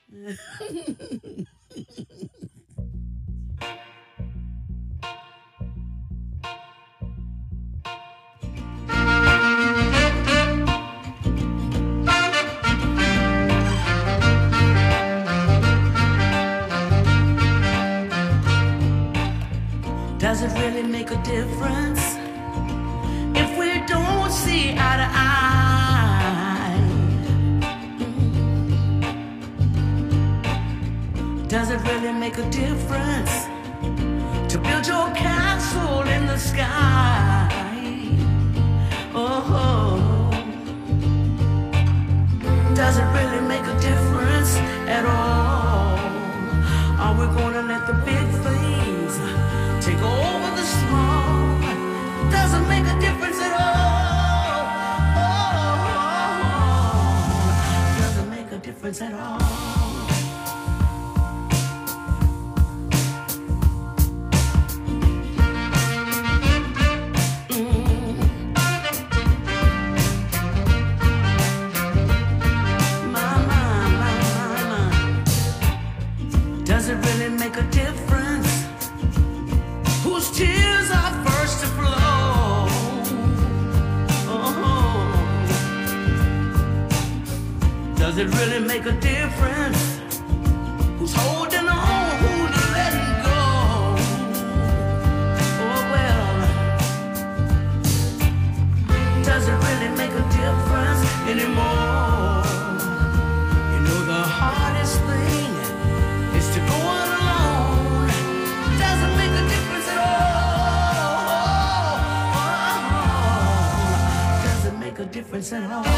Does it really make a difference if we don't see eye to eye? Does it really make a difference to build your castle in the sky? Oh, does it really make a difference at all? Are we gonna let the big things take over the small? Doesn't make a difference at all. Oh, doesn't make a difference at all. Does it really make a difference whose tears are first to flow? Oh, does it really make a difference who's holding on, who's letting go? Oh well, does it really make a difference anymore? You know the hardest thing is to go on alone. Doesn't make a difference at all. Doesn't make a difference at all.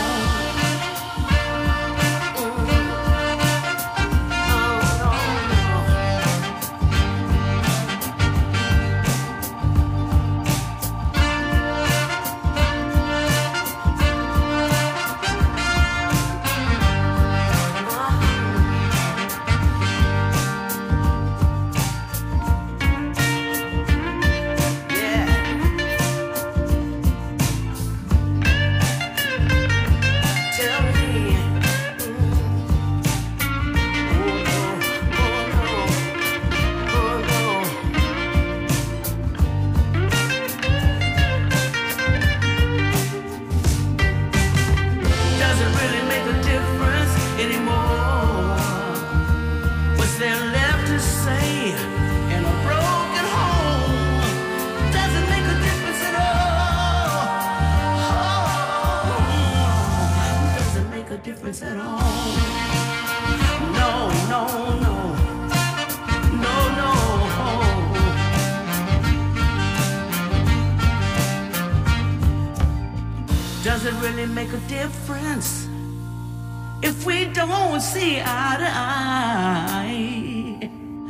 Does it really make a difference if we don't see eye to eye?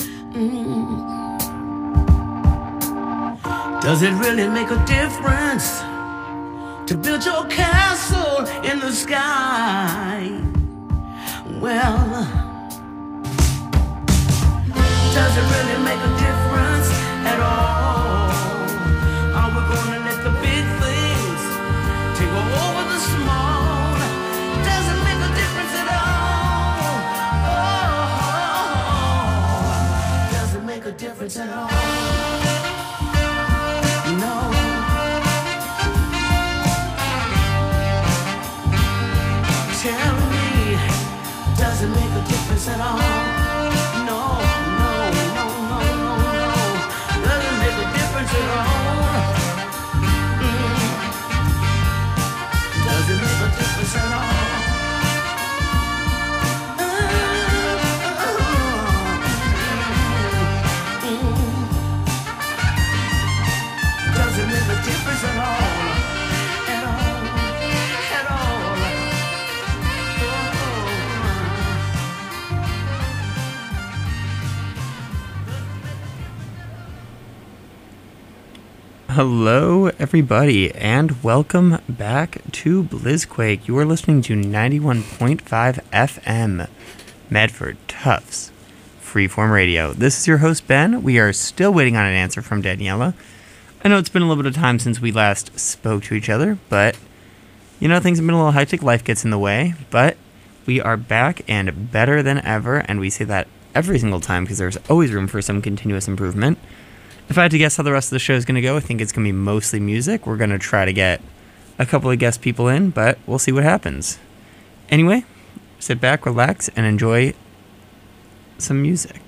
Does it really make a difference to build your castle in the sky? Well, does it really make a difference at all? Are we gonna let the big things take over the small? Doesn't make a difference at all. Oh, doesn't make a difference at all. No. Tell me, does it make a difference at all? No, no, no, no, no, no. Doesn't make a difference at all. Doesn't make a difference at all. Doesn't make a difference at all. At all. At all. Hello, everybody, and welcome back to Blizzquake. You are listening to 91.5 FM, Medford Tufts, Freeform Radio. This is your host, Ben. We are still waiting on an answer from Daniela. I know it's been a little bit of time since we last spoke to each other, but, you know, things have been a little hectic. Life gets in the way, but We are back and better than ever, and we say that every single time because there's always room for some continuous improvement. If I had to guess how the rest of the show is going to go, I think it's going to be mostly music. We're going to try to get a couple of guest people in, but we'll see what happens. Anyway, sit back, relax, and enjoy some music.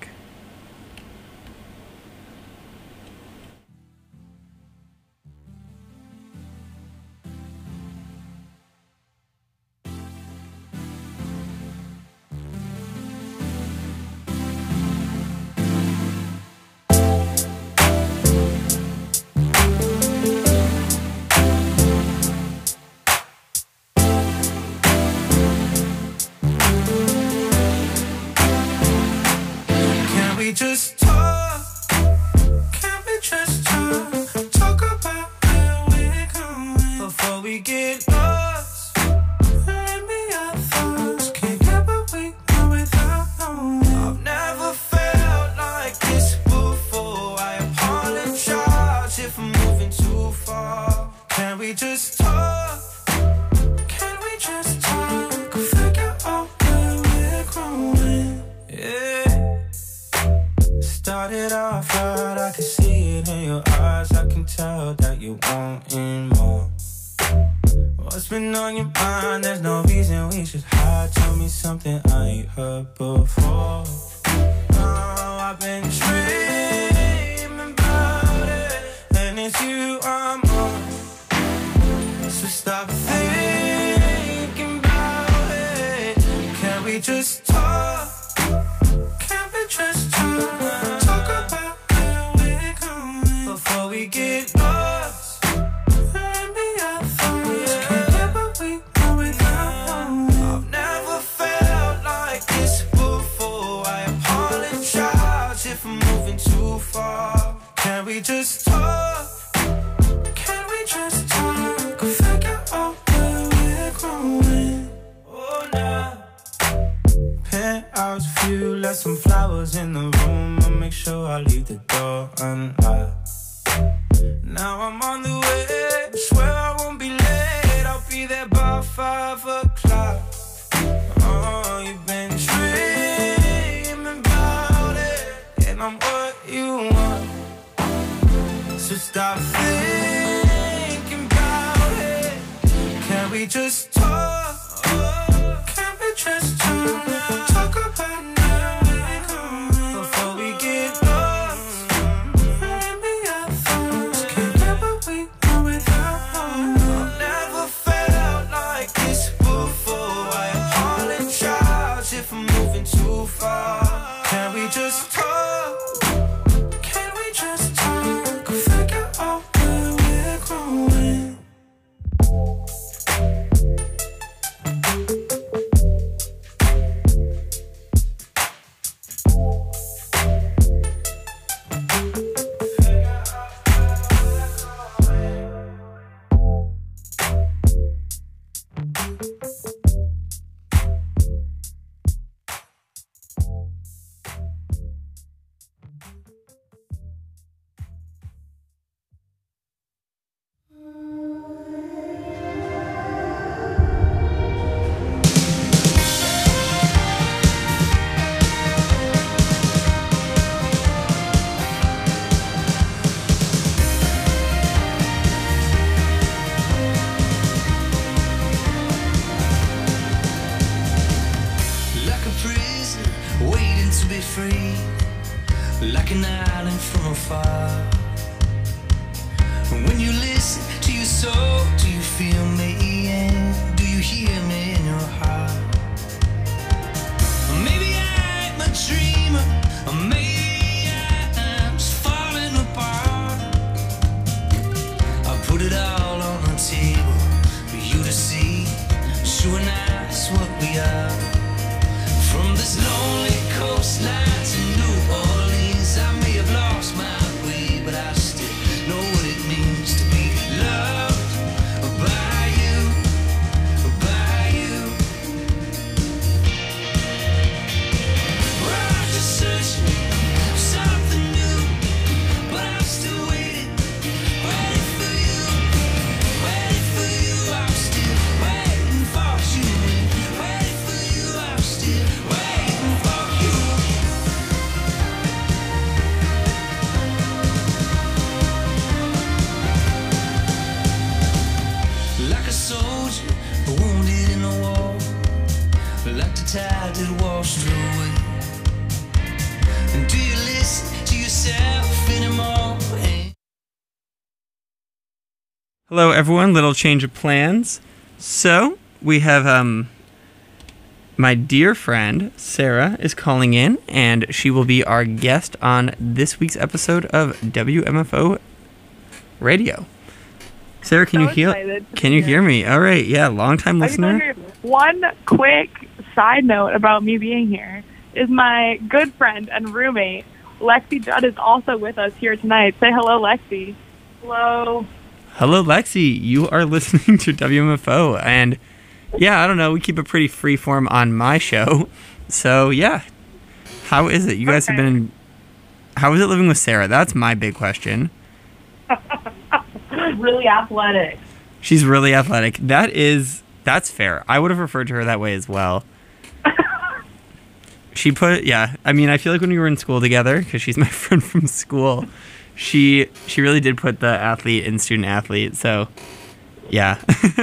For you tide that washed away. And do you listen to yourself anymore? Hello, everyone. Little change of plans. So we have my dear friend Sarah is calling in, and she will be our guest on this week's episode of WMFO Radio. Sarah, can you hear me? All right, yeah, long-time listener. One quick side note about me being here is my good friend and roommate, Lexi Judd, is also with us here tonight. Say hello, Lexi. Hello. Hello, Lexi. You are listening to WMFO, and yeah, I don't know, we keep it pretty freeform on my show. So, yeah. How is it? You guys have been... How is it living with Sarah? That's my big question. Really athletic. She's really athletic. That's fair. I would have referred to her that way as well. I feel like when we were in school together, because she's my friend from school, she really did put the athlete in student athlete, so yeah.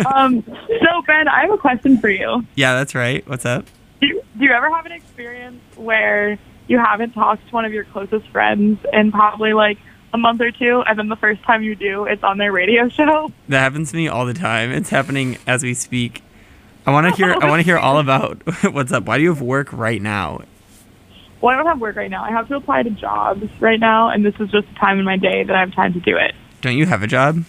So Ben, I have a question for you. Yeah, that's right. What's up? Do you ever have an experience where you haven't talked to one of your closest friends in probably like a month or two, and then the first time you do, it's on their radio show? That happens to me all the time. It's happening as we speak. I want to hear all about what's up. Why do you have work right now? Well, I don't have work right now. I have to apply to jobs right now, and this is just a time in my day that I have time to do it. Don't you have a job?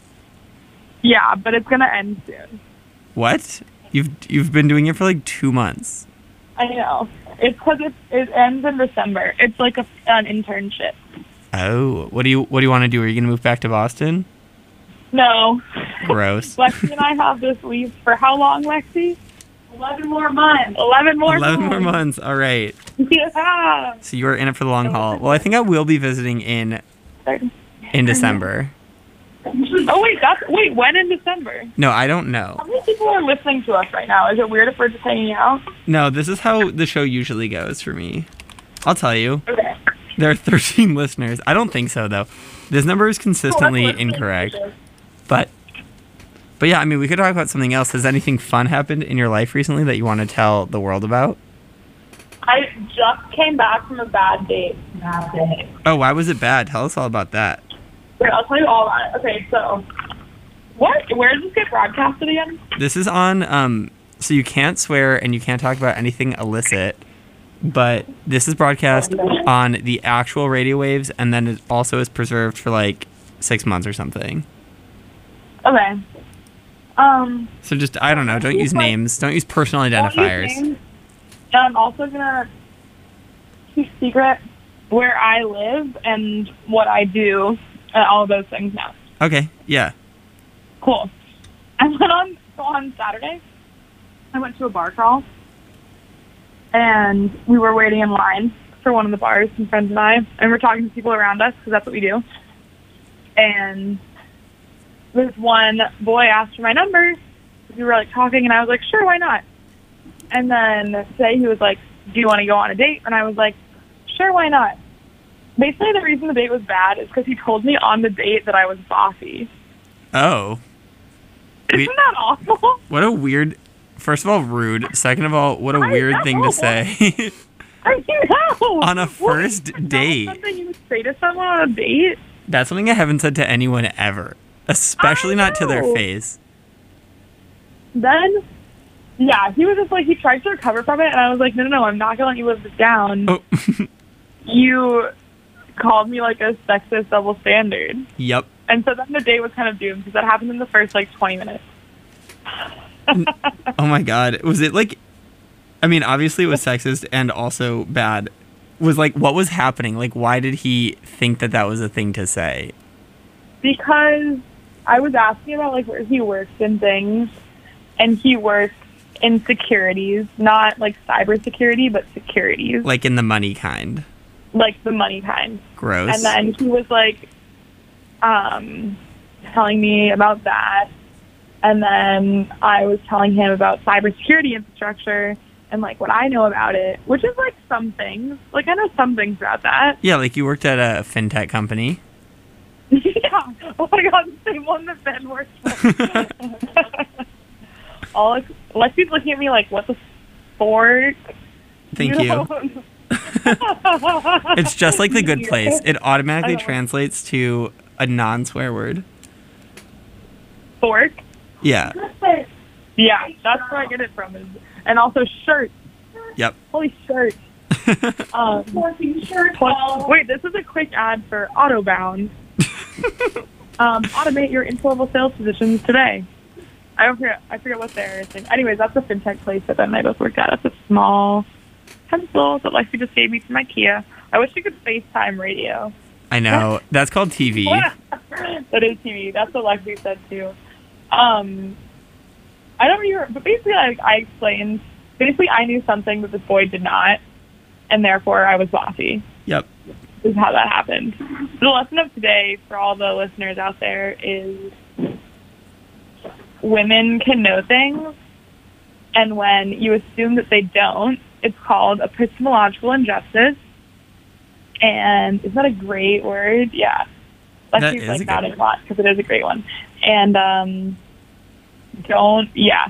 Yeah, but it's gonna end soon. What? You've been doing it for like 2 months. I know. It's because it ends in December. It's like an internship. Oh, what do you want to do? Are you gonna move back to Boston? No. Gross. Lexi and I have this lease for how long, Lexi? 11 more months. 11 more months. All right. Yeah. So you are in it for the long haul. Well, I think I will be visiting in December. Oh, wait, when in December? No, I don't know. How many people are listening to us right now? Is it weird if we're just hanging out? No, this is how the show usually goes for me. I'll tell you. Okay. There are 13 listeners. I don't think so, though. This number is consistently incorrect. But yeah, I mean, we could talk about something else. Has anything fun happened in your life recently that you want to tell the world about? I just came back from a bad date. Oh, why was it bad? Tell us all about that. Wait, I'll tell you all about it. Okay, so where does this get broadcasted again? This is on, so you can't swear and you can't talk about anything illicit, but this is broadcast on the actual radio waves, and then it also is preserved for like 6 months or something. Okay. So just, I don't know, don't use names. Don't use personal identifiers. And I'm also gonna keep secret where I live and what I do, all of those things now. Okay, yeah. Cool. I went on Saturday, I went to a bar crawl, and we were waiting in line for one of the bars, some friends and I, and we're talking to people around us, because that's what we do. And this one boy asked for my number. We were like talking, and I was like, sure, why not? And then today he was like, do you want to go on a date? And I was like, sure, why not? Basically, the reason the date was bad is because he told me on the date that I was bossy. Oh. Isn't that awful? What a weird... First of all, rude. Second of all, what a weird thing to say. I know. On a first date. Something you would say to someone on a date? That's something I haven't said to anyone ever. Especially not to their face. Then, yeah, he was just like, he tried to recover from it, and I was like, no, I'm not going to let you live this down. Oh. You called me like a sexist double standard. Yep. And so then the date was kind of doomed, because that happened in the first, 20 minutes. Oh my god. Was it like... I mean, obviously it was sexist and also bad. Was what was happening? Why did he think that was a thing to say? Because I was asking about, where he works and things, and he works in securities, not, cybersecurity, but securities. In the money kind. The money kind. Gross. And then he was, telling me about that, and then I was telling him about cybersecurity infrastructure and, what I know about it, which is, some things. I know some things about that. Yeah, you worked at a fintech company. Yeah. Oh, my God, the same one that Ben works for. Lexi's looking at me what the Fork. Thank you. It's just like The Good Place. It automatically translates to a non-swear word. Fork. Yeah. Yeah, that's where I get it from. And also shirt. Yep. Holy shirt. Wait, this is a quick ad for Autobound. Automate your entry-level sales positions today. I forget what they're saying. Anyways, that's a fintech place that Ben and I both worked at. It's a small pencil that Lexi just gave me from IKEA. I wish you could FaceTime radio. I know. That's called TV. That is TV. That's what Lexi said too. I don't remember, but basically I explained, basically I knew something that this boy did not, and therefore I was bossy. Yep. This is how that happened. The lesson of today for all the listeners out there is women can know things, and when you assume that they don't, it's called epistemological injustice. And is that a great word? Yeah. Lexi's like that a lot because it is a great one. And don't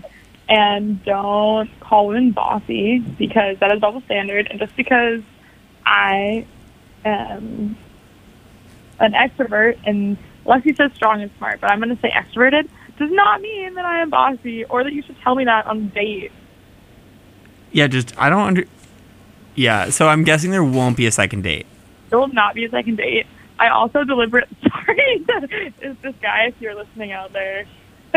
call women bossy, because that is double standard. And just because I am an extrovert, and Lexi says strong and smart, but I'm going to say extroverted, does not mean that I am bossy or that you should tell me that on a date. Yeah, so I'm guessing there won't be a second date. There will not be a second date. I also sorry, is this guy, if you're listening out there.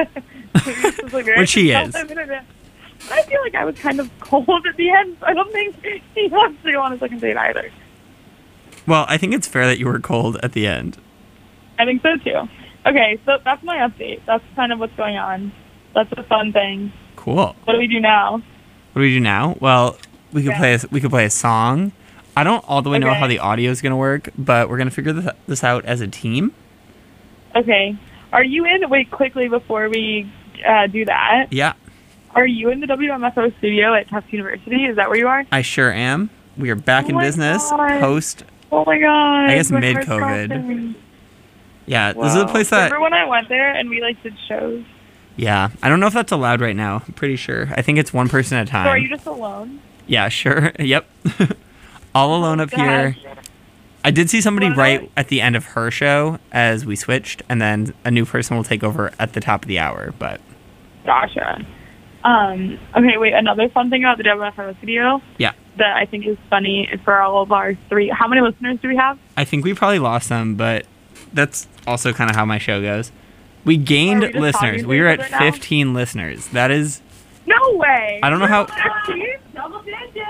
Which he is. I feel like I was kind of cold at the end, so I don't think he wants to go on a second date either. Well, I think it's fair that you were cold at the end. I think so too. Okay, so that's my update. That's kind of what's going on. That's a fun thing. Cool. What do we do now? What do we do now? Well, we could play a song. I don't all the way know how the audio is going to work, but we're going to figure this out as a team. Okay. Are you in? Wait, quickly before we do that. Yeah. Are you in the WMFO studio at Tufts University? Is that where you are? I sure am. We are back in business post. Oh my god. I guess mid-COVID. Yeah, wow. This is a place that. Remember when I went there and we did shows? Yeah, I don't know if that's allowed right now. I'm pretty sure. I think it's one person at a time. So are you just alone? Yeah, sure. Yep. All alone up here. I did see somebody right at the end of her show as we switched, and then a new person will take over at the top of the hour. But gotcha. Okay, wait. Another fun thing about the WFO studio. Yeah. That I think is funny is for all of our three. How many listeners do we have? I think we probably lost them, but that's also kind of how my show goes. We gained listeners. We were at 15 listeners. That is. No way. I don't know how. Double digits.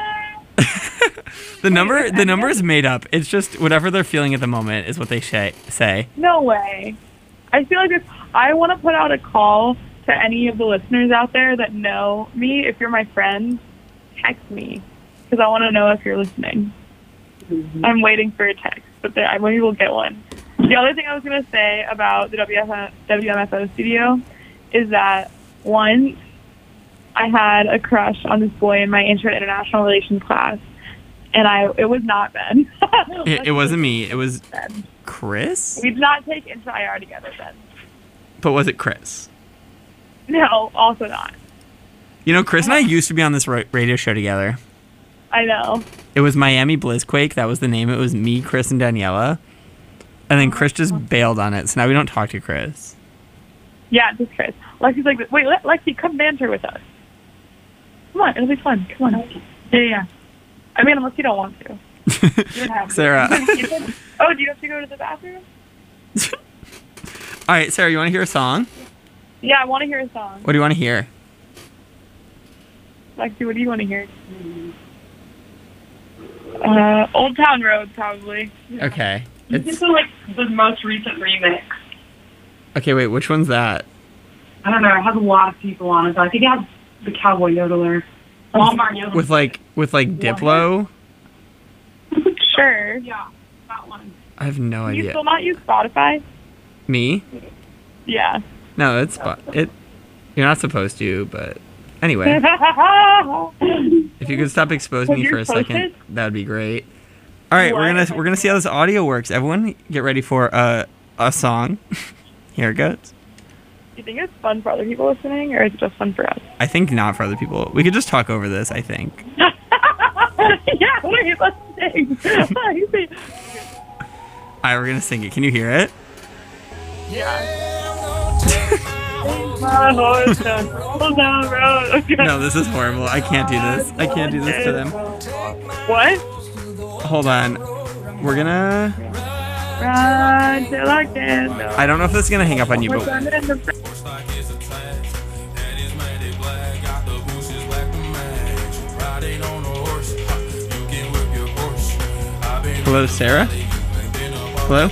The number is made up. It's just whatever they're feeling at the moment is what they say. No way. I feel like I want to put out a call to any of the listeners out there that know me. If you're my friend, text me, because I want to know if you're listening. Mm-hmm. I'm waiting for a text, but maybe we'll get one. The other thing I was going to say about the WMFO studio is that once I had a crush on this boy in my intro international relations class, and it was not Ben. It wasn't me. It was Ben. Chris? We did not take intro IR together, Ben. But was it Chris? No, also not. You know, Chris and I used to be on this radio show together. I know. It was Miami Blizzquake. That was the name. It was me, Chris, and Daniela. And then Chris just bailed on it, so now we don't talk to Chris. Yeah, just Chris. Lexi's like, wait, Lexi, come banter with us. Come on, it'll be fun. Come on. Yeah. I mean, unless you don't want to. You don't have Sarah. Oh, do you have to go to the bathroom? All right, Sarah, you want to hear a song? Yeah, I want to hear a song. What do you want to hear? Lexi, what do you want to hear? Old Town Road, probably. Okay. This is the most recent remix. Okay, wait, which one's that? I don't know. It has a lot of people on it, but I think it has the Cowboy Yodeler. Walmart Yodeler. With Diplo? Sure. Yeah, that one. I have no idea. You still not use Spotify? Me? Yeah. No, you're not supposed to, but anyway. If you could stop exposing me for a second, that would be great. All right, we're gonna see how this audio works. Everyone, get ready for a song. Here it goes. you think it's fun for other people listening, or is it just fun for us? I think not for other people. We could just talk over this, I think. Yeah, wait, let's sing. All right, we're going to sing it. Can you hear it? My horse down the road. Okay. No, this is horrible. I can't do this. I can't do this to them. What? Hold on. We're going to... Run till I can. I don't know if this is going to hang up on you, but... Hello, Sarah? Hello?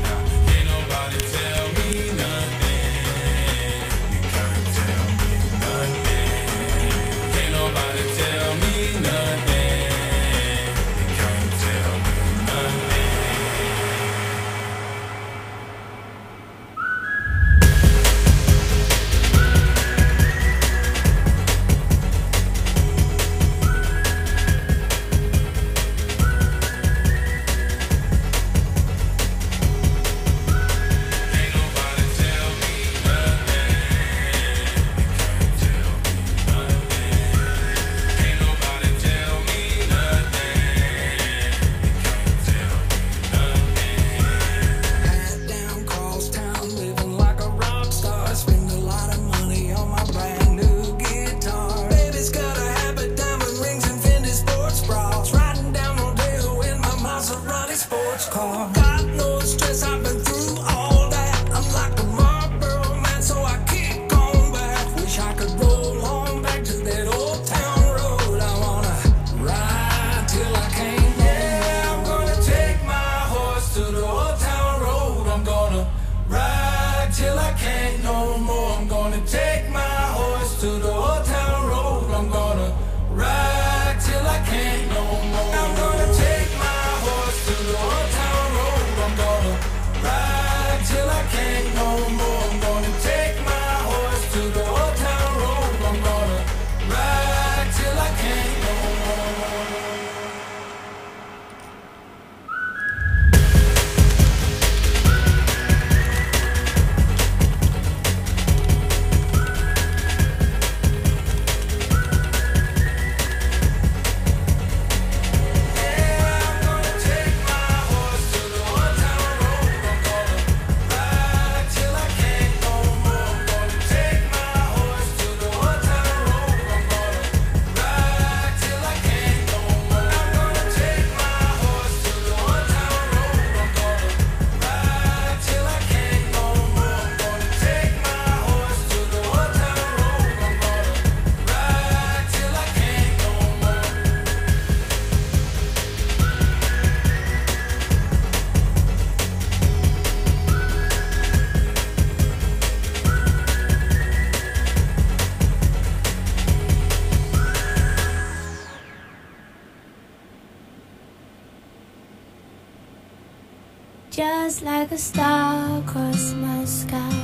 Just like a star across my sky,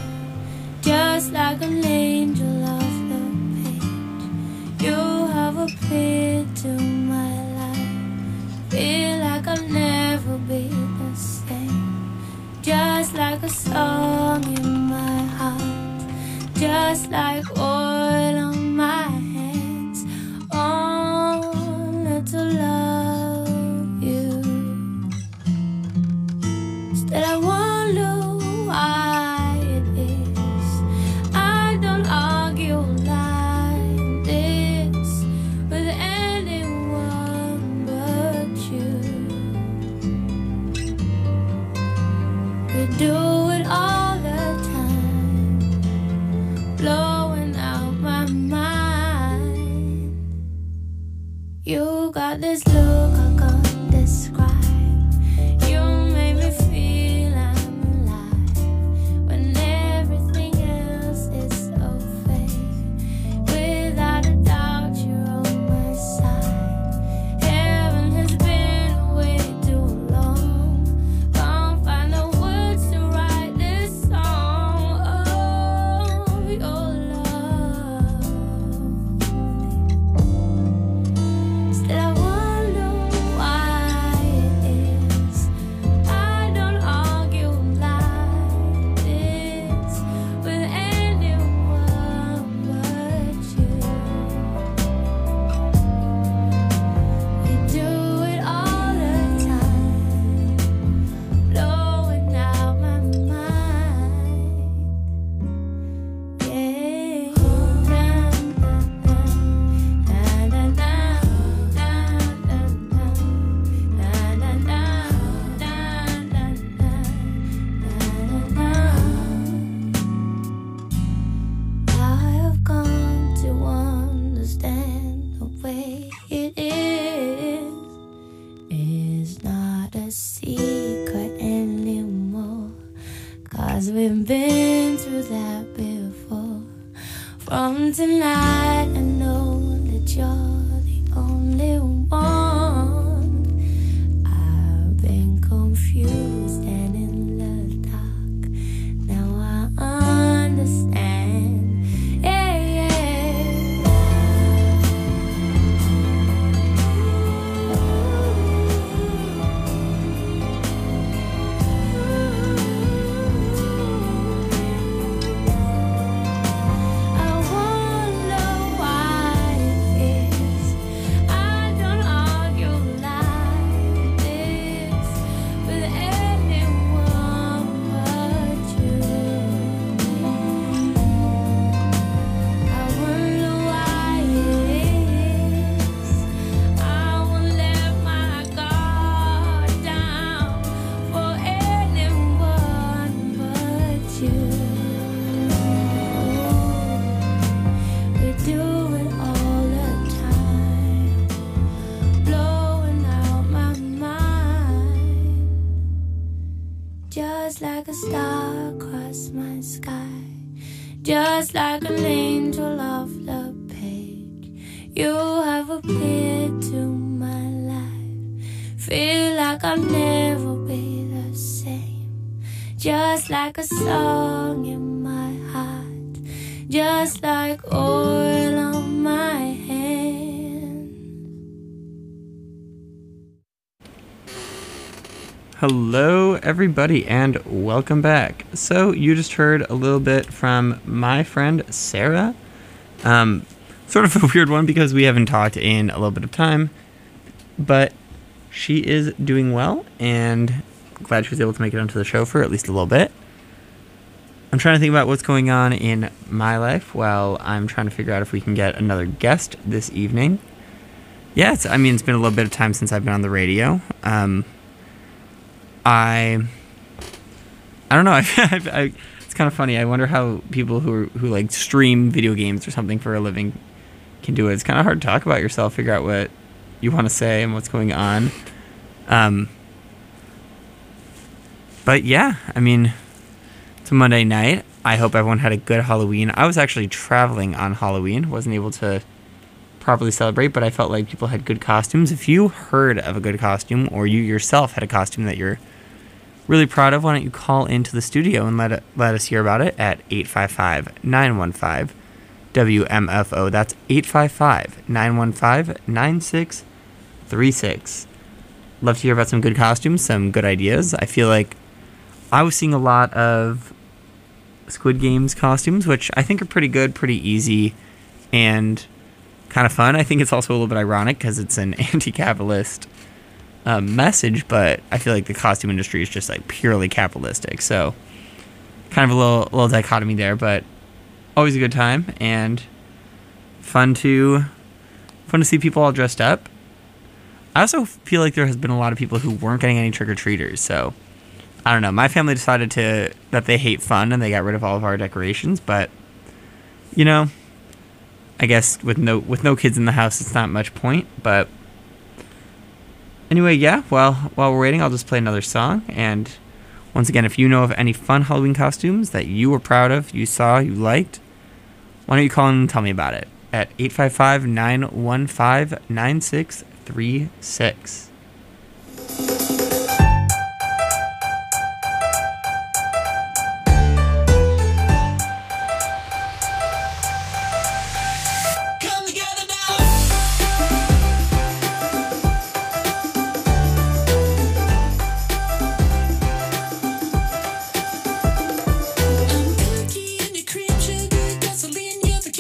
just like an angel off the page, you have appeared to my life. Feel like I'll never be the same. Just like a song in my heart, just like oil on my hands, only to love you. That I wonder why it is I don't argue like this with anyone but you. We do it all the time, blowing out my mind. You got this look I can't describe. You make me feel I'm alive when everything else is so fake. Without a doubt, you're on my side. Heaven has been away too long. Can't find the words to write this song. Oh, your love. Still I wonder like a star across my sky, just like an angel off the page. You have appeared to my life. Feel like I'll never be the same. Just like a song in my heart, just like oil on my hand. Hello, everybody, and welcome back. So, you just heard a little bit from my friend Sarah. Sort of a weird one because we haven't talked in a little bit of time, but she is doing well, and I'm glad she was able to make it onto the show for at least a little bit. I'm trying to think about what's going on in my life while I'm trying to figure out if we can get another guest this evening. Yeah, it's been a little bit of time since I've been on the radio. I don't know. It's kind of funny. I wonder how people who like stream video games or something for a living can do it. It's kind of hard to talk about yourself, figure out what you want to say and what's going on. But yeah, it's a Monday night. I hope everyone had a good Halloween. I was actually traveling on Halloween. Wasn't able to properly celebrate, but I felt like people had good costumes. If you heard of a good costume, or you yourself had a costume that you're really proud of, why don't you call into the studio and let us hear about it at 855-915-WMFO. That's 855-915-9636. Love to hear about some good costumes, some good ideas. I feel like I was seeing a lot of Squid Games costumes, which I think are pretty good, pretty easy, and kind of fun. I think it's also a little bit ironic because it's an anti-capitalist message, but I feel like the costume industry is just like purely capitalistic, so kind of a little dichotomy there, but always a good time and fun to see people all dressed up. I also feel like there has been a lot of people who weren't getting any trick-or-treaters, so I don't know. My family decided that they hate fun and they got rid of all of our decorations, but I guess with no kids in the house, it's not much point, but anyway, yeah, while we're waiting, I'll just play another song. And once again, if you know of any fun Halloween costumes that you were proud of, you saw, you liked, why don't you call in and tell me about it at 855-915-9636.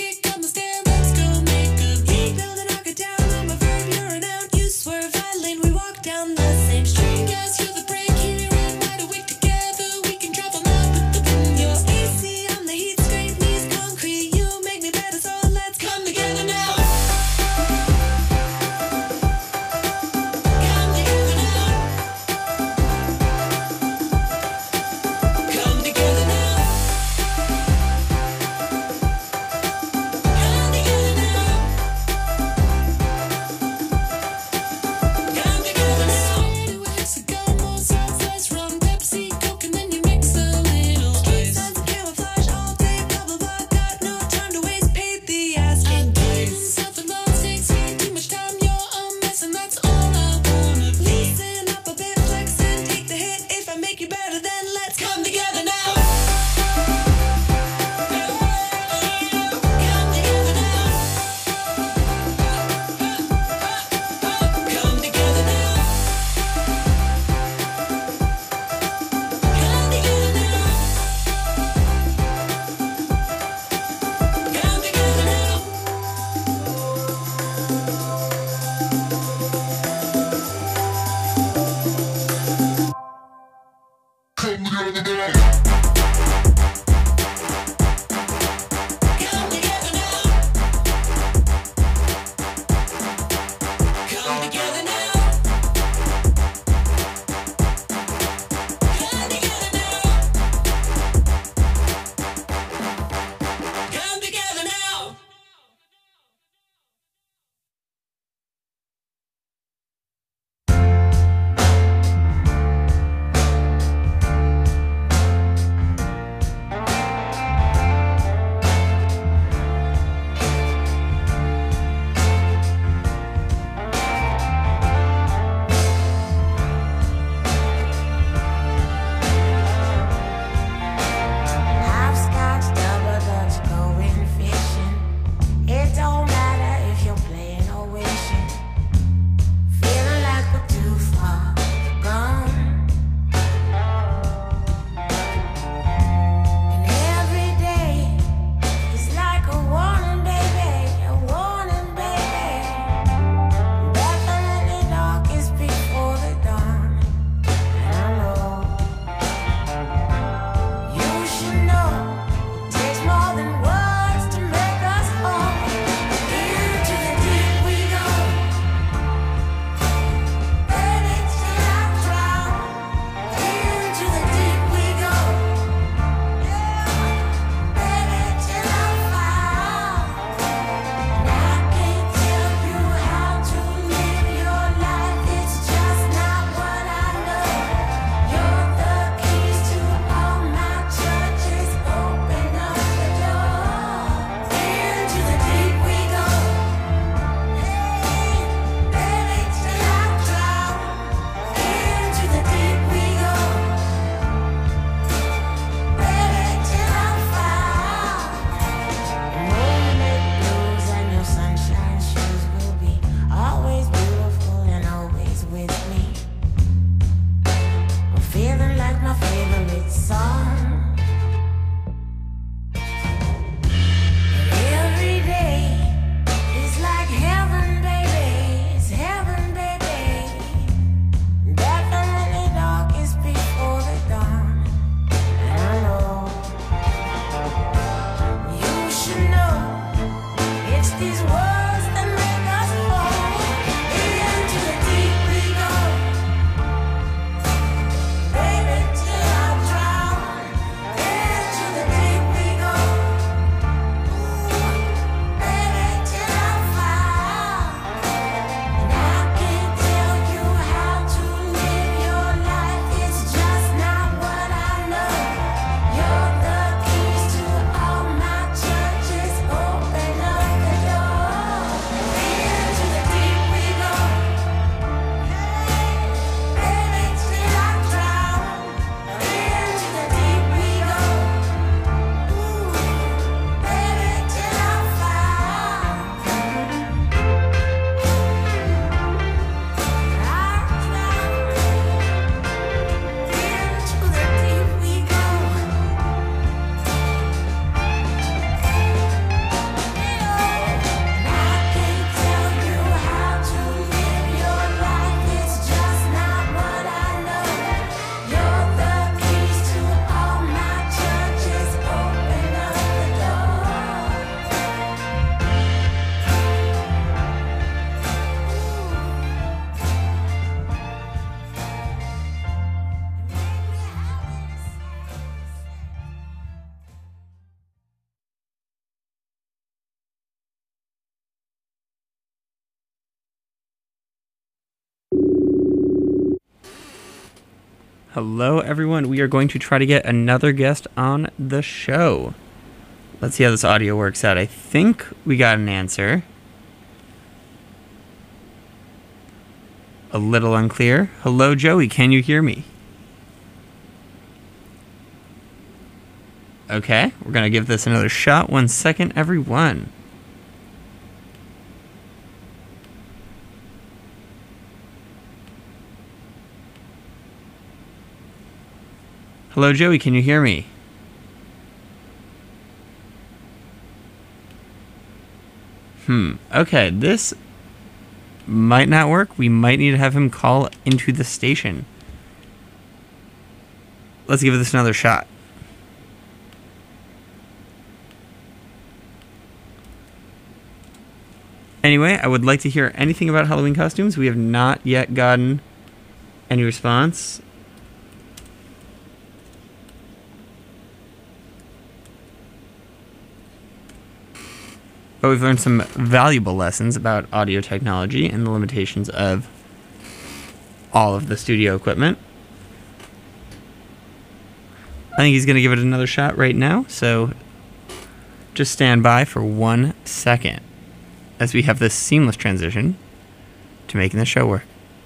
Build an arc down, I'm a verb, you're a noun. You swerve violin, we Hello, everyone. We are going to try to get another guest on the show. Let's see how this audio works out. I think we got an answer. A little unclear. Hello, Joey. Can you hear me? Okay, we're going to give this another shot. 1 second, everyone. Hello, Joey. Can you hear me? Okay, this might not work. We might need to have him call into the station. Let's give this another shot. Anyway, I would like to hear anything about Halloween costumes. We have not yet gotten any response. But we've learned some valuable lessons about audio technology and the limitations of all of the studio equipment. I think he's going to give it another shot right now, so just stand by for 1 second as we have this seamless transition to making the show work.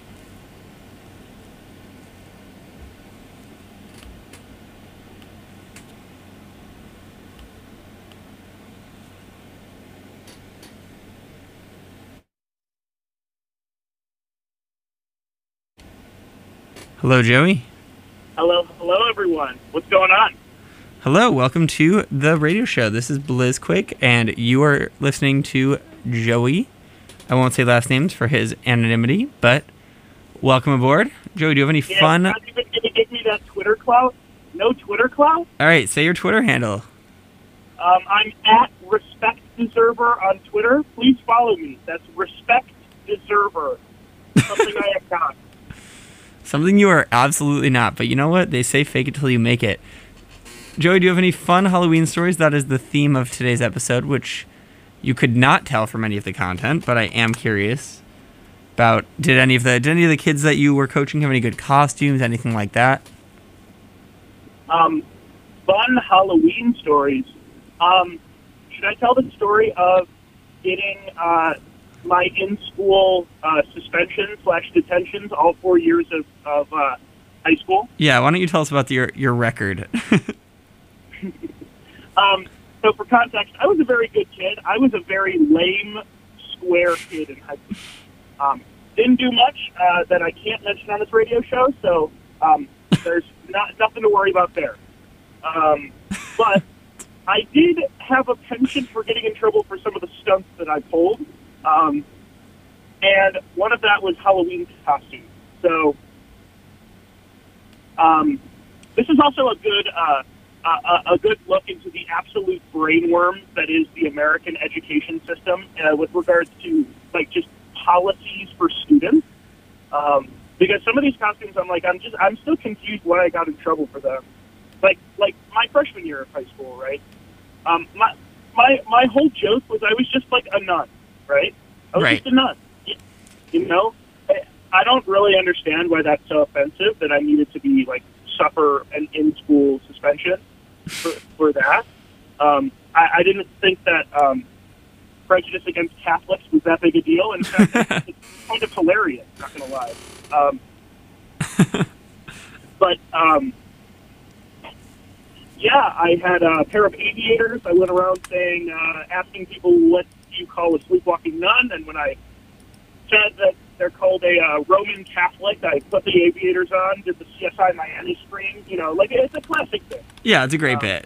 Hello, Joey. Hello, everyone. What's going on? Hello, welcome to the radio show. This is Blizzquake, and you are listening to Joey. I won't say last names for his anonymity, but welcome aboard. Joey, do you have any fun? Not even going to give me that Twitter clout? No Twitter clout? All right, say your Twitter handle. I'm at Respect Deserver on Twitter. Please follow me. That's Respect Deserver. Something I have not. Something you are absolutely not, but you know what? They say fake it till you make it. Joey, do you have any fun Halloween stories? That is the theme of today's episode, which you could not tell from any of the content, but I am curious about, did any of the kids that you were coaching have any good costumes, anything like that? Fun Halloween stories. Should I tell the story of getting my in-school suspension/detentions all 4 years of high school? Yeah, why don't you tell us about your record? So for context, I was a very good kid. I was a very lame, square kid in high school. Didn't do much that I can't mention on this radio show, so there's nothing to worry about there. But I did have a penchant for getting in trouble for some of the stunts that I pulled. And one of that was Halloween costumes. So this is also a good look into the absolute brainworm that is the American education system with regards to just policies for students. Because some of these costumes, I'm still confused why I got in trouble for them. Like my freshman year of high school, right? My whole joke was I was just like a nun, right? I was just a nun. You know, I don't really understand why that's so offensive that I needed to suffer an in-school suspension for that. I didn't think that prejudice against Catholics was that big a deal. In fact, it's kind of hilarious, not going to lie. But yeah, I had a pair of aviators. I went around asking people, what do you call a sleepwalking nun? And when I said that they're called a Roman Catholic, I put the aviators on, did the CSI Miami scream. You know, it's a classic thing. Yeah, it's a great bit.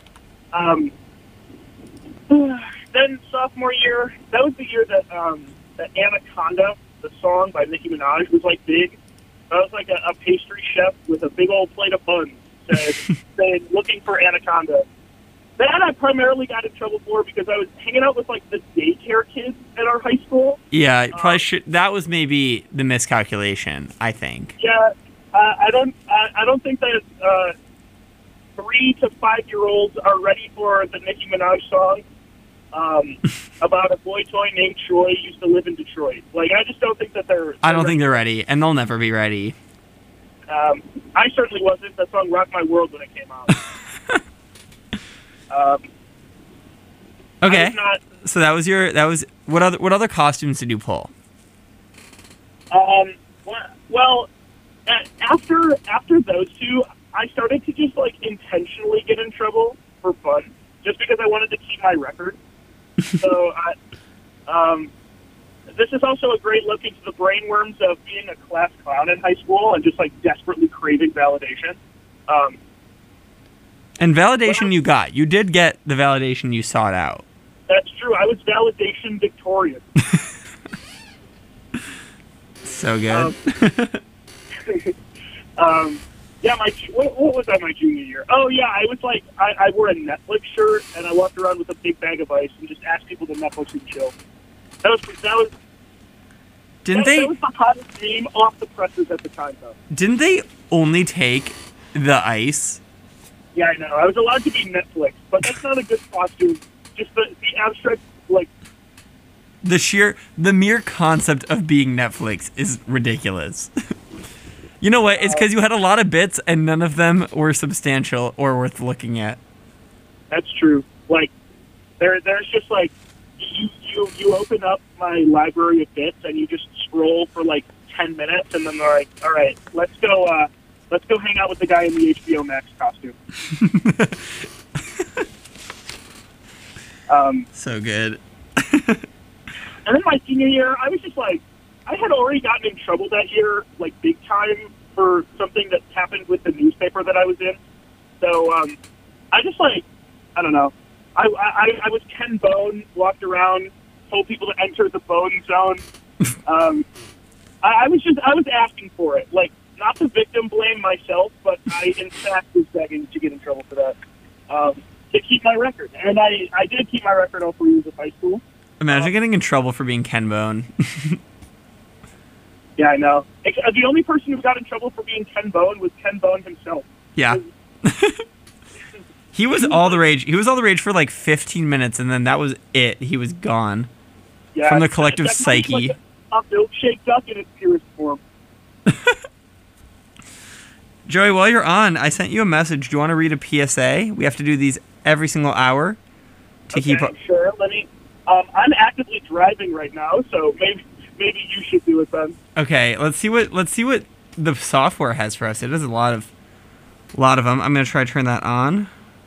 Then sophomore year, that was the year that Anaconda, the song by Nicki Minaj, was big. I was like a pastry chef with a big old plate of buns, saying looking for Anaconda. That I primarily got in trouble for because I was hanging out with the daycare kids at our high school. Yeah, probably should. That was maybe the miscalculation, I think. Yeah, I don't think that 3 to 5 year olds are ready for the Nicki Minaj song about a boy toy named Troy used to live in Detroit. I just don't think that they're. I don't think they're ready, and they'll never be ready. I certainly wasn't. That song rocked my world when it came out. I Okay. was not. So that was what other costumes did you pull? Well, after those two, I started to just like intentionally get in trouble for fun, just because I wanted to keep my record. So, this is also a great look into the brainworms of being a class clown in high school and just like desperately craving validation. And validation you got. You did get the validation you sought out. That's true. I was validation victorious. So good. Yeah, what was that my junior year? Oh yeah, I was like I wore a Netflix shirt and I walked around with a big bag of ice and just asked people to Netflix and chill. That was Didn't that was the hottest meme off the presses at the time though. Didn't they only take the ice? Yeah, I know. I was allowed to be Netflix, but that's not a good costume. Just the abstract like The mere concept of being Netflix is ridiculous. You know what? It's because you had a lot of bits and none of them were substantial or worth looking at. That's true. Like there's just like you open up my library of bits and you just scroll for like 10 minutes and then they're like, all right, let's go hang out with the guy in the HBO Max costume. So good. And then my senior year, I was just like, I had already gotten in trouble that year, like big time, for something that happened with the newspaper that I was in. So I just like, I don't know. I was Ken Bone, walked around, told people to enter the Bone zone. I was asking for it, like not to victim blame myself, but I in fact was begging to get in trouble for that, to keep my record, and I did keep my record all 3 years of high school. Imagine getting in trouble for being Ken Bone. Yeah, I know. The only person who got in trouble for being Ken Bone was Ken Bone himself. Yeah. He was all the rage. He was all the rage for like 15 minutes, and then that was it. He was gone. Yeah, From the collective that's psyche. like a milkshake duck in its purest form. Joey, while you're on, I sent you a message. Do you want to read a PSA? We have to do these every single hour to keep up. Sure. Let me. I'm actively driving right now, so maybe you should do it then. Okay, let's see what the software has for us. It has a lot of them. I'm gonna try to turn that on.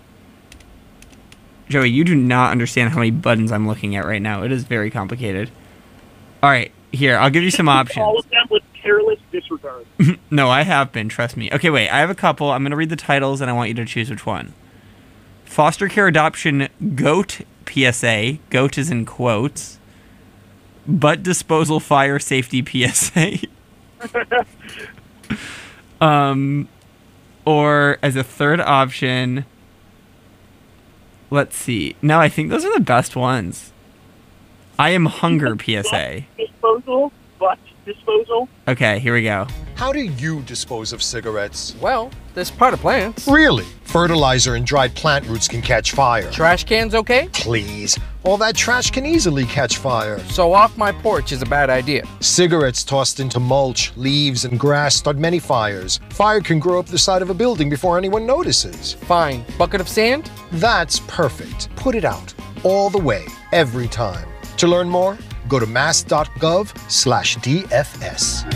Joey, you do not understand how many buttons I'm looking at right now. It is very complicated. All right, here, I'll give you some options. All of them with careless disregard. No, I have been. Trust me. Okay, wait. I have a couple. I'm gonna read the titles, and I want you to choose which one. Foster care adoption GOAT PSA. GOAT is in quotes. Butt disposal fire safety PSA. Or as a third option, let's see. No, I think those are the best ones. I am hunger PSA. Butt disposal. Okay, here we go. How do you dispose of cigarettes? Well, there's part of plants. Really? Fertilizer and dried plant roots can catch fire. Trash cans okay? Please. All that trash can easily catch fire. So off my porch is a bad idea. Cigarettes tossed into mulch, leaves, and grass start many fires. Fire can grow up the side of a building before anyone notices. Fine. Bucket of sand? That's perfect. Put it out. All the way. Every time. To learn more, go to mass.gov/DFS.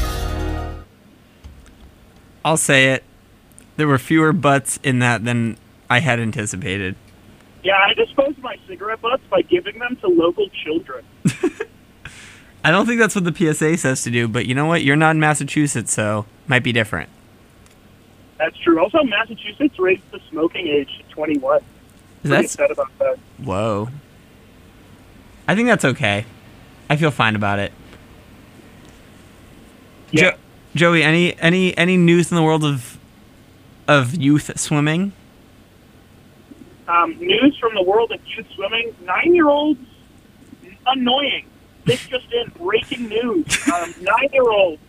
I'll say it. There were fewer butts in that than I had anticipated. Yeah, I dispose of my cigarette butts by giving them to local children. I don't think that's what the PSA says to do, but you know what? You're not in Massachusetts, so might be different. That's true. Also, Massachusetts raised the smoking age to 21. Pretty upset about that. Whoa. I think that's okay. I feel fine about it. Yeah. Joey, any news in the world of youth swimming? News from the world of youth swimming. 9-year-olds, annoying. This just in, breaking news. 9-year-olds.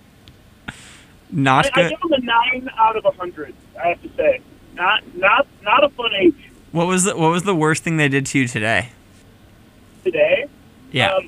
Not I good. give them a 9 out of 100. I have to say, not a fun age. What was the worst thing they did to you today? Today, Yeah.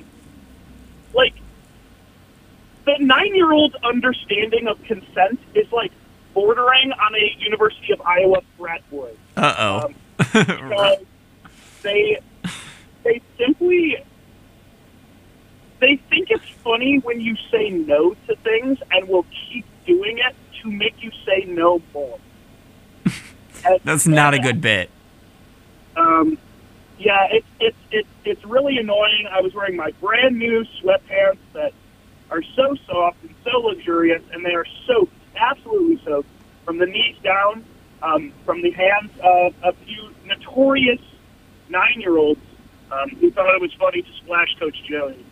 like the 9-year-old understanding of consent is like bordering on a University of Iowa frat boy. Uh-oh. Because they simply they think it's funny when you say no to things and will keep doing it to make you say no more. That's not a good bit. Yeah, it's really annoying. I was wearing my brand new sweatpants that are so soft and so luxurious, and they are soaked, absolutely soaked, from the knees down, from the hands of a few notorious 9-year-olds who thought it was funny to splash Coach Joey.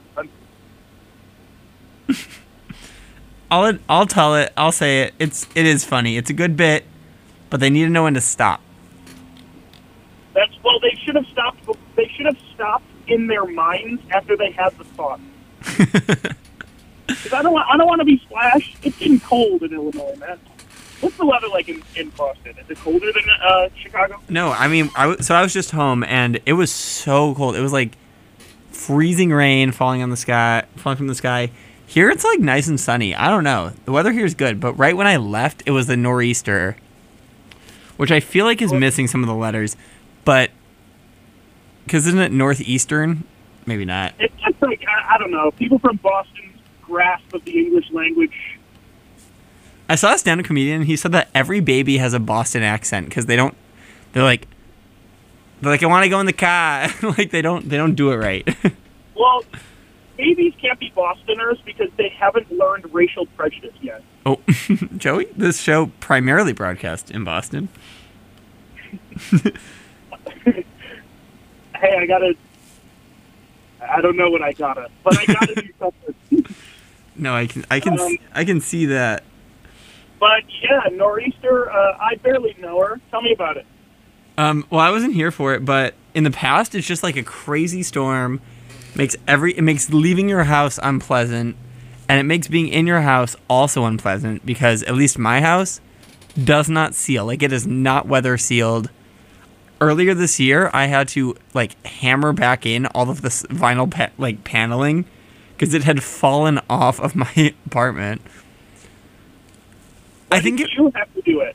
I'll tell it. I'll say it. It is funny. It's a good bit, but they need to know when to stop. Well, they should have stopped. They should have stopped in their minds after they had the thought. Because I don't want to be splashed. It's getting cold in Illinois, man. What's the weather like in Boston? Is it colder than Chicago? No, I mean, I was just home, and it was so cold. It was like freezing rain falling from the sky. Here it's like nice and sunny. I don't know. The weather here is good, but right when I left, it was the nor'easter, which I feel like is missing some of the letters. But because isn't it northeastern? Maybe not. It's just like I don't know. People from Boston's grasp of the English language. I saw a stand-up comedian. He said that every baby has a Boston accent because they're like I want to go in the car. Like they don't do it right. Well, babies can't be Bostoners because they haven't learned racial prejudice yet. Oh, Joey, this show primarily broadcast in Boston. Hey, I don't know what I gotta, but I gotta do something. No, I can see that. But yeah, nor'easter. I barely know her. Tell me about it. Well, I wasn't here for it, but in the past, it's just like a crazy storm. It makes leaving your house unpleasant, and it makes being in your house also unpleasant because at least my house does not seal. Like it is not weather sealed. Earlier this year, I had to like hammer back in all of this vinyl paneling because it had fallen off of my apartment. I think you have to do it.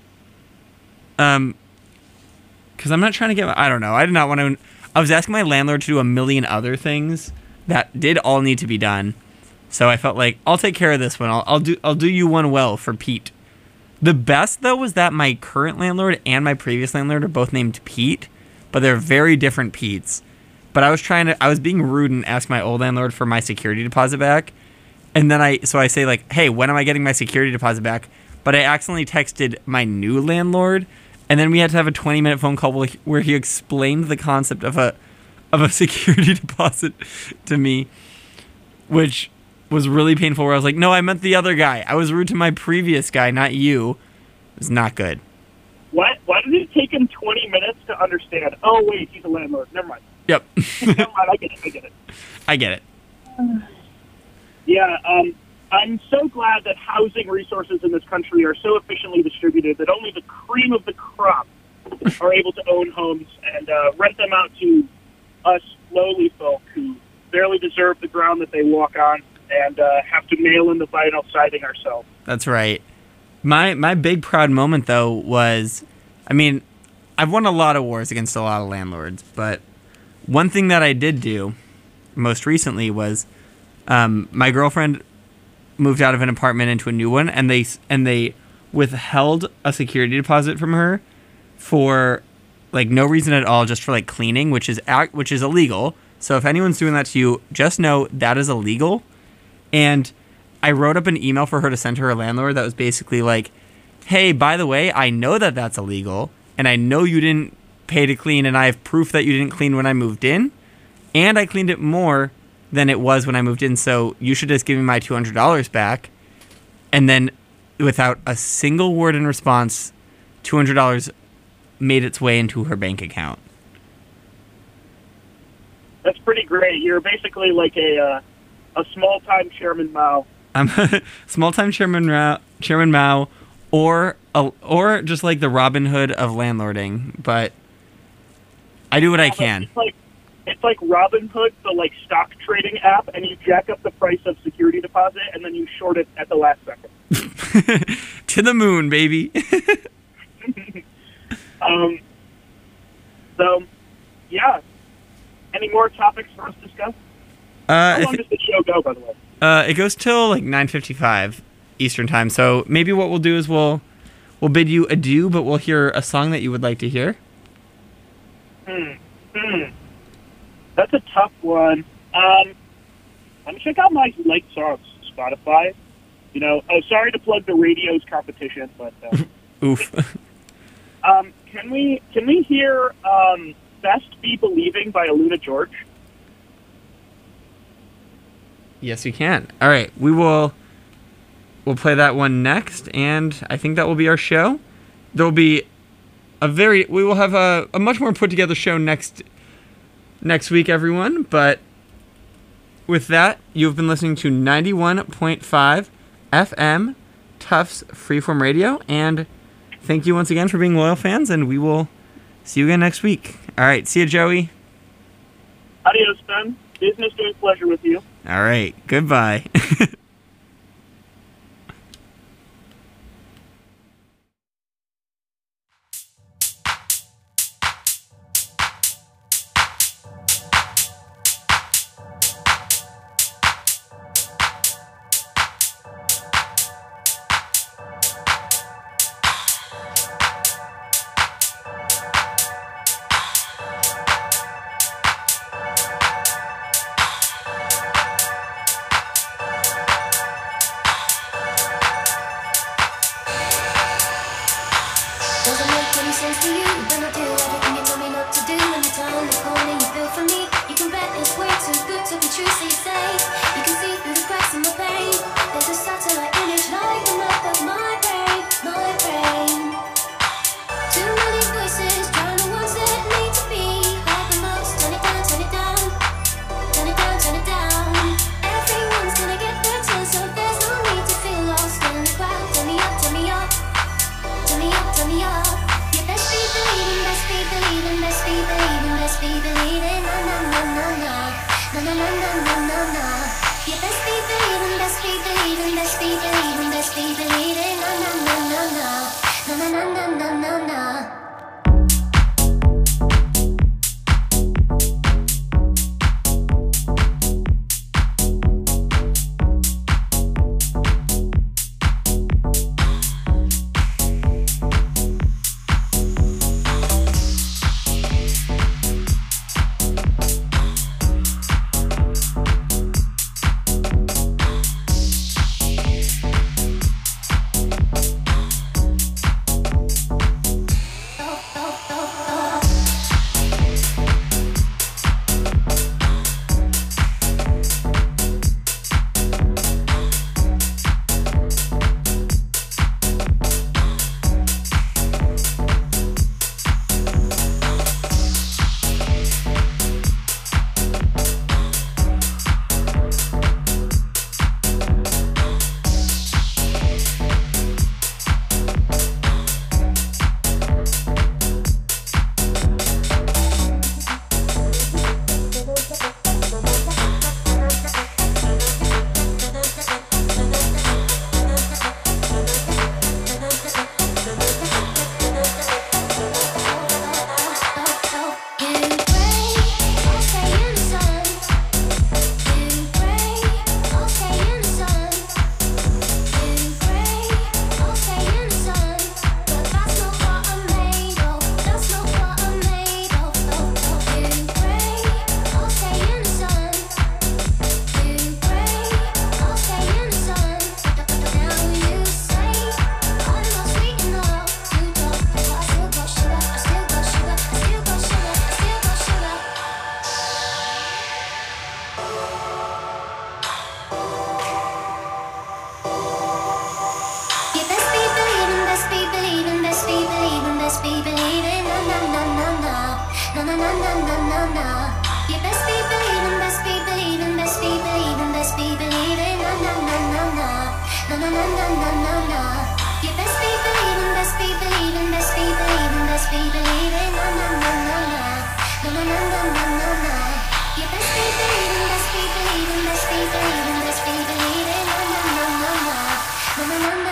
Because I'm not trying to get. I don't know. I did not want to. I was asking my landlord to do a million other things that did all need to be done. So I felt like I'll take care of this one. I'll do you one well for Pete. The best though was that my current landlord and my previous landlord are both named Pete, but they're very different Petes. But I was being rude and asked my old landlord for my security deposit back. And then I say like, hey, when am I getting my security deposit back? But I accidentally texted my new landlord, and then we had to have a 20-minute phone call where he explained the concept of a security deposit to me, which was really painful. Where I was like, no, I meant the other guy. I was rude to my previous guy, not you. It was not good. Why did it take him 20 minutes to understand? Oh wait, he's a landlord. Never mind. Yep. Never mind. I get it. Yeah, I'm so glad that housing resources in this country are so efficiently distributed that only the cream of the crop are able to own homes and rent them out to us lowly folk who barely deserve the ground that they walk on and have to nail in the vinyl siding ourselves. That's right. My big proud moment, though, was, I mean, I've won a lot of wars against a lot of landlords, but one thing that I did do most recently was my girlfriend moved out of an apartment into a new one, and they withheld a security deposit from her for like no reason at all, just for like cleaning, which is illegal. So if anyone's doing that to you, just know that is illegal. And I wrote up an email for her to send to her landlord that was basically like, hey, by the way, I know that that's illegal, and I know you didn't pay to clean, and I have proof that you didn't clean when I moved in, and I cleaned it more than it was when I moved in, so you should just give me my $200 back. And then, without a single word in response, $200 made its way into her bank account. That's pretty great. You're basically like a small-time Chairman Mao. I'm a small-time Chairman Mao, or just like the Robin Hood of landlording, but I do what I can. It's like Robinhood, the like stock trading app, and you jack up the price of security deposit, and then you short it at the last second. To the moon, baby. So, yeah. Any more topics for us to discuss? How long does the show go, by the way? It goes till like 9:55 Eastern time. So maybe what we'll do is we'll bid you adieu, but we'll hear a song that you would like to hear. That's a tough one. Let me check out my liked songs, Spotify. You know, sorry to plug the radio's competition, but Oof. can we hear "Best Be Believing" by Aluna George? Yes, you can. All right, we'll play that one next, and I think that will be our show. There'll be we will have a much more put together show next week, everyone. But with that, you've been listening to 91.5 FM Tufts Freeform Radio, and thank you once again for being loyal fans, and we will see you again next week. All right, see you, Joey. Adios, Ben. Business doing pleasure with you. All right, goodbye. Na na na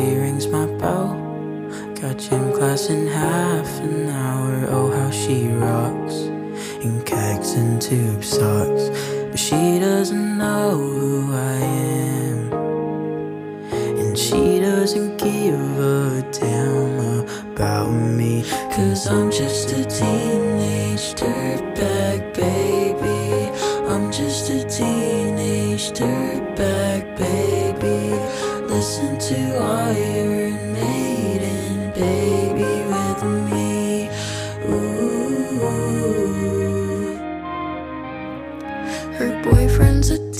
she rings my bell. Got gym class in half an hour. Oh, how she rocks in kegs and tube socks. But she doesn't know who I am, and she doesn't give a damn about me. 'Cause I'm just a teenage dirtbag baby. I'm just a teenage dirtbag baby. Listen to Iron Maiden, baby, with me. Ooh. Her boyfriend's a